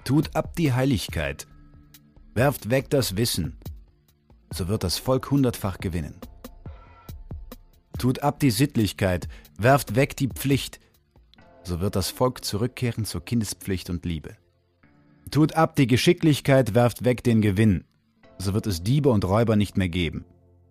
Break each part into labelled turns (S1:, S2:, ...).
S1: Tut ab die Heiligkeit, werft weg das Wissen, so wird das Volk 100-fach gewinnen. Tut ab die Sittlichkeit, werft weg die Pflicht, so wird das Volk zurückkehren zur Kindespflicht und Liebe. Tut ab die Geschicklichkeit, werft weg den Gewinn, so wird es Diebe und Räuber nicht mehr geben.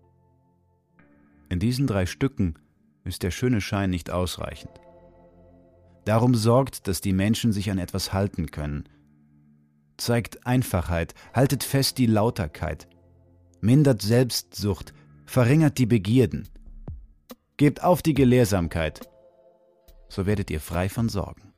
S1: In diesen 3 Stücken ist der schöne Schein nicht ausreichend. Darum sorgt, dass die Menschen sich an etwas halten können. Zeigt Einfachheit, haltet fest die Lauterkeit, mindert Selbstsucht, verringert die Begierden. Gebt auf die Gelehrsamkeit, so werdet ihr frei von Sorgen.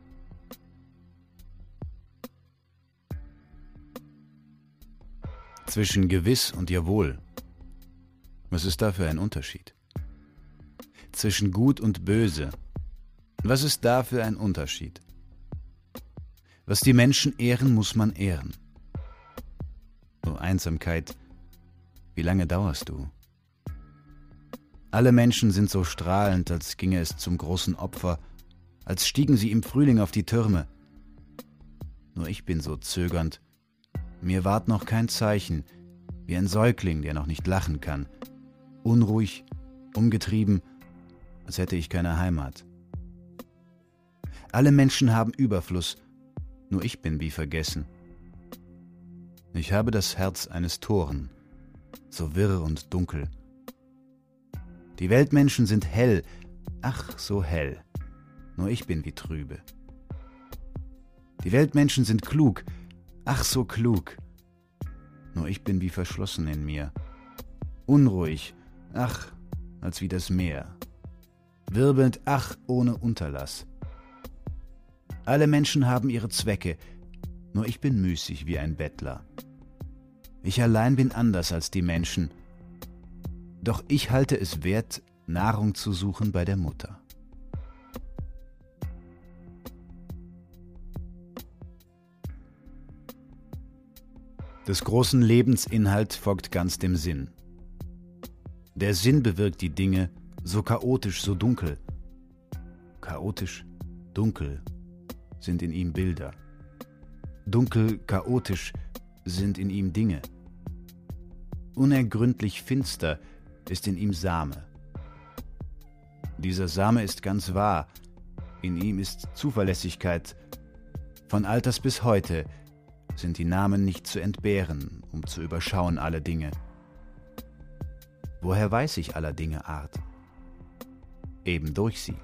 S1: Zwischen gewiss und jawohl, was ist da für ein Unterschied? Zwischen gut und böse, was ist da für ein Unterschied? Was die Menschen ehren, muss man ehren. O Einsamkeit, wie lange dauerst du? Alle Menschen sind so strahlend, als ginge es zum großen Opfer, als stiegen sie im Frühling auf die Türme. Nur ich bin so zögernd, mir ward noch kein Zeichen, wie ein Säugling, der noch nicht lachen kann, unruhig, umgetrieben, als hätte ich keine Heimat. Alle Menschen haben Überfluss, nur ich bin wie vergessen. Ich habe das Herz eines Toren, so wirr und dunkel. Die Weltmenschen sind hell, ach so hell, nur ich bin wie trübe. Die Weltmenschen sind klug, ach so klug, nur ich bin wie verschlossen in mir. Unruhig, ach, als wie das Meer. Wirbelnd, ach, ohne Unterlass. Alle Menschen haben ihre Zwecke, nur ich bin müßig wie ein Bettler. Ich allein bin anders als die Menschen, doch ich halte es wert, Nahrung zu suchen bei der Mutter. Des großen Lebensinhalt folgt ganz dem Sinn. Der Sinn bewirkt die Dinge, so chaotisch, so dunkel. Chaotisch, dunkel sind in ihm Bilder. Dunkel, chaotisch sind in ihm Dinge. Unergründlich finster ist in ihm Same. Dieser Same ist ganz wahr, in ihm ist Zuverlässigkeit. Von Alters bis heute sind die Namen nicht zu entbehren, um zu überschauen alle Dinge. Woher weiß ich aller Dinge Art? Eben durch sie.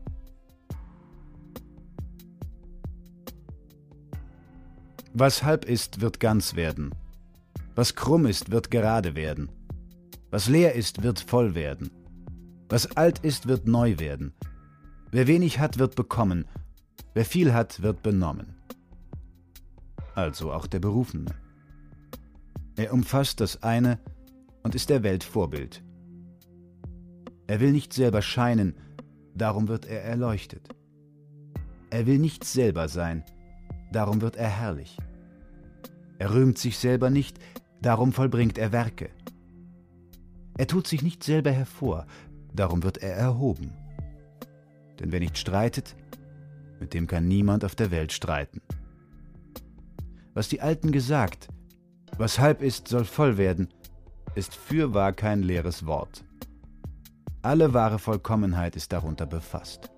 S1: Was halb ist, wird ganz werden. Was krumm ist, wird gerade werden. Was leer ist, wird voll werden. Was alt ist, wird neu werden. Wer wenig hat, wird bekommen. Wer viel hat, wird benommen. Also auch der Berufene. Er umfasst das eine und ist der Welt Vorbild. Er will nicht selber scheinen, darum wird er erleuchtet. Er will nicht selber sein, darum wird er herrlich. Er rühmt sich selber nicht, darum vollbringt er Werke. Er tut sich nicht selber hervor, darum wird er erhoben. Denn wer nicht streitet, mit dem kann niemand auf der Welt streiten. Was die Alten gesagt, was halb ist, soll voll werden, ist fürwahr kein leeres Wort. Alle wahre Vollkommenheit ist darunter befasst.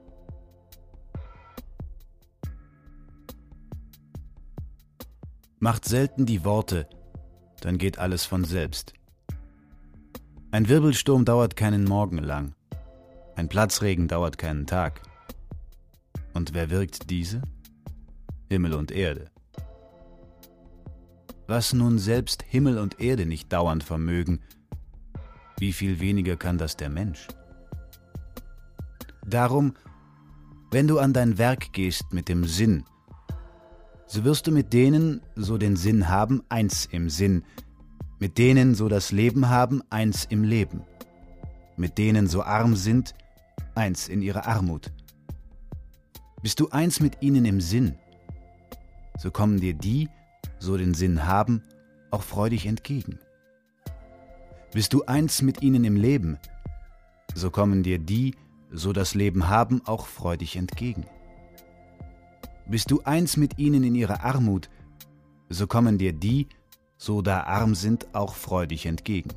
S1: Macht selten die Worte, dann geht alles von selbst. Ein Wirbelsturm dauert keinen Morgen lang, ein Platzregen dauert keinen Tag. Und wer wirkt diese? Himmel und Erde. Was nun selbst Himmel und Erde nicht dauernd vermögen, wie viel weniger kann das der Mensch? Darum, wenn du an dein Werk gehst mit dem Sinn, so wirst du mit denen, so den Sinn haben, eins im Sinn, mit denen, so das Leben haben, eins im Leben, mit denen, so arm sind, eins in ihrer Armut. Bist du eins mit ihnen im Sinn, so kommen dir die, so den Sinn haben, auch freudig entgegen. Bist du eins mit ihnen im Leben, so kommen dir die, so das Leben haben, auch freudig entgegen. Bist du eins mit ihnen in ihrer Armut, so kommen dir die, so da arm sind, auch freudig entgegen.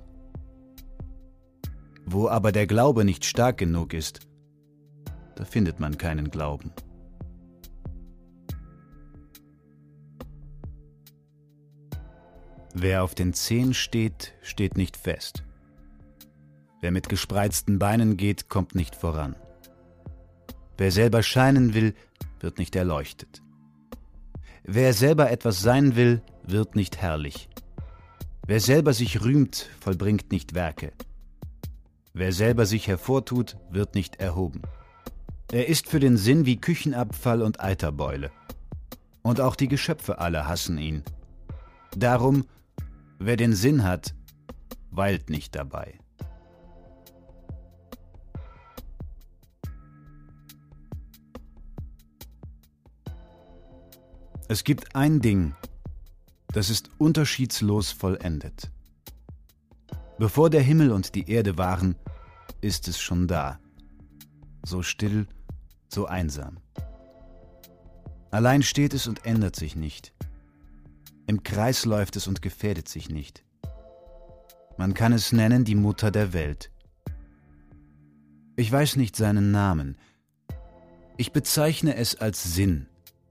S1: Wo aber der Glaube nicht stark genug ist, da findet man keinen Glauben. Wer auf den Zehen steht, steht nicht fest. Wer mit gespreizten Beinen geht, kommt nicht voran. Wer selber scheinen will, wird nicht erleuchtet. Wer selber etwas sein will, wird nicht herrlich. Wer selber sich rühmt, vollbringt nicht Werke. Wer selber sich hervortut, wird nicht erhoben. Er ist für den Sinn wie Küchenabfall und Eiterbeule. Und auch die Geschöpfe alle hassen ihn. Darum, wer den Sinn hat, weilt nicht dabei. Es gibt ein Ding, das ist unterschiedslos vollendet. Bevor der Himmel und die Erde waren, ist es schon da. So still, so einsam. Allein steht es und ändert sich nicht. Im Kreis läuft es und gefährdet sich nicht. Man kann es nennen die Mutter der Welt. Ich weiß nicht seinen Namen. Ich bezeichne es als Sinn.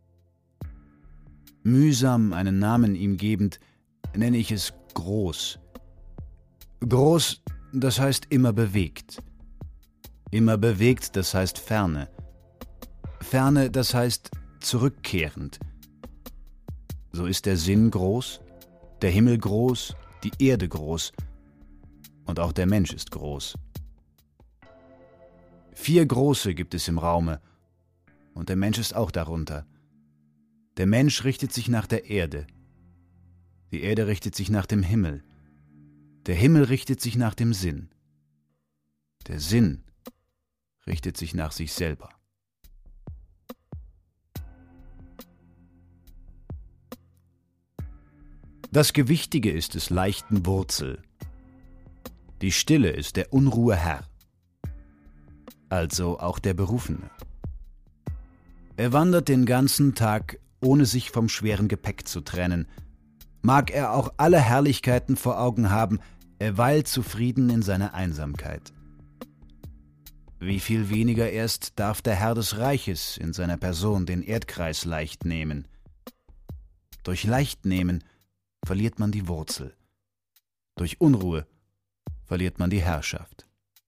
S1: Mühsam einen Namen ihm gebend, nenne ich es groß. Groß, das heißt immer bewegt. Immer bewegt, das heißt ferne. Ferne, das heißt zurückkehrend. So ist der Sinn groß, der Himmel groß, die Erde groß und auch der Mensch ist groß. 4 Große gibt es im Raume und der Mensch ist auch darunter. Der Mensch richtet sich nach der Erde. Die Erde richtet sich nach dem Himmel. Der Himmel richtet sich nach dem Sinn. Der Sinn richtet sich nach sich selber. Das Gewichtige ist des leichten Wurzel. Die Stille ist der Unruhe Herr. Also auch der Berufene. Er wandert den ganzen Tag, ohne sich vom schweren Gepäck zu trennen. Mag er auch alle Herrlichkeiten vor Augen haben, er weilt zufrieden in seiner Einsamkeit. Wie viel weniger erst darf der Herr des Reiches in seiner Person den Erdkreis leicht nehmen. Durch Leichtnehmen verliert man die Wurzel. Durch Unruhe verliert man die Herrschaft.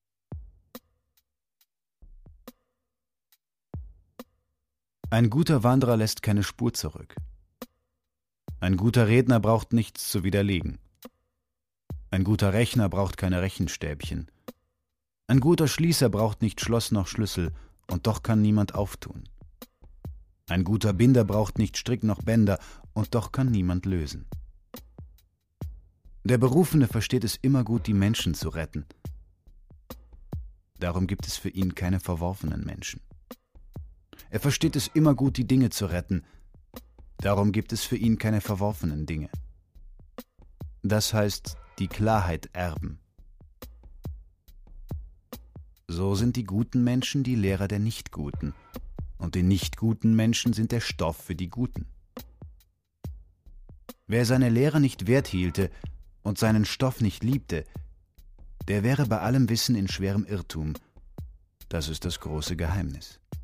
S1: Ein guter Wanderer lässt keine Spur zurück. Ein guter Redner braucht nichts zu widerlegen. Ein guter Rechner braucht keine Rechenstäbchen. Ein guter Schließer braucht nicht Schloss noch Schlüssel, und doch kann niemand auftun. Ein guter Binder braucht nicht Strick noch Bänder, und doch kann niemand lösen. Der Berufene versteht es immer gut, die Menschen zu retten. Darum gibt es für ihn keine verworfenen Menschen. Er versteht es immer gut, die Dinge zu retten. Darum gibt es für ihn keine verworfenen Dinge. Das heißt, die Klarheit erben. So sind die guten Menschen die Lehrer der Nichtguten, und die nichtguten Menschen sind der Stoff für die Guten. Wer seine Lehre nicht wert hielte und seinen Stoff nicht liebte, der wäre bei allem Wissen in schwerem Irrtum. Das ist das große Geheimnis.